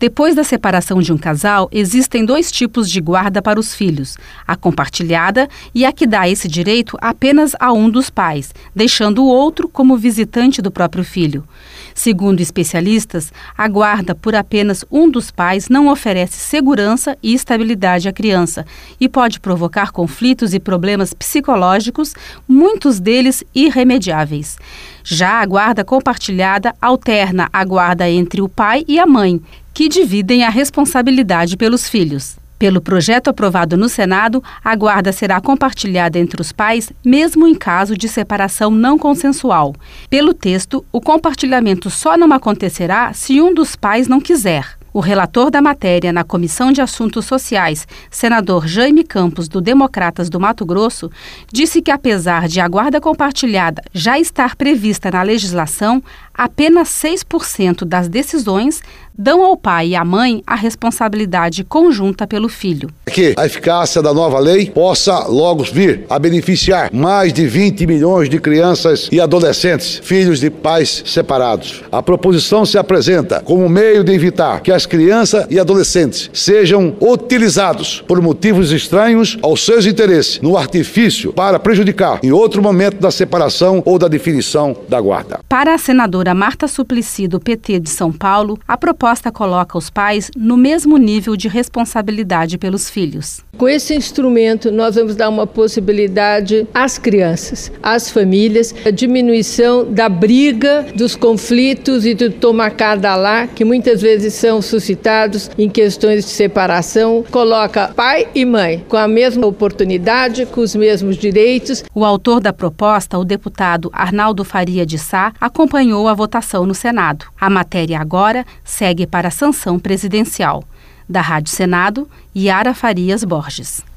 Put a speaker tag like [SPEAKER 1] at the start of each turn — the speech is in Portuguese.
[SPEAKER 1] Depois da separação de um casal, existem 2 tipos de guarda para os filhos: a compartilhada e a que dá esse direito apenas a um dos pais, deixando o outro como visitante do próprio filho. Segundo especialistas, a guarda por apenas um dos pais não oferece segurança e estabilidade à criança e pode provocar conflitos e problemas psicológicos, muitos deles irremediáveis. Já a guarda compartilhada alterna a guarda entre o pai e a mãe, que dividem a responsabilidade pelos filhos. Pelo projeto aprovado no Senado, a guarda será compartilhada entre os pais, mesmo em caso de separação não consensual. Pelo texto, o compartilhamento só não acontecerá se um dos pais não quiser. O relator da matéria na Comissão de Assuntos Sociais, senador Jaime Campos, do Democratas do Mato Grosso, disse que, apesar de a guarda compartilhada já estar prevista na legislação, apenas 6% das decisões dão ao pai e à mãe a responsabilidade conjunta pelo filho.
[SPEAKER 2] Que a eficácia da nova lei possa logo vir a beneficiar mais de 20 milhões de crianças e adolescentes, filhos de pais separados. A proposição se apresenta como meio de evitar que as crianças e adolescentes sejam utilizados por motivos estranhos aos seus interesses no artifício para prejudicar em outro momento da separação ou da definição da guarda.
[SPEAKER 1] Para a senadora Marta Suplicy, do PT de São Paulo, a proposta coloca os pais no mesmo nível de responsabilidade pelos filhos.
[SPEAKER 3] Com esse instrumento, nós vamos dar uma possibilidade às crianças, às famílias, a diminuição da briga, dos conflitos e do toma cá dá lá, que muitas vezes são suscitados em questões de separação. Coloca pai e mãe com a mesma oportunidade, com os mesmos direitos.
[SPEAKER 1] O autor da proposta, o deputado Arnaldo Faria de Sá, acompanhou a votação no Senado. A matéria agora segue para a sanção presidencial. Da Rádio Senado, Yara Farias Borges.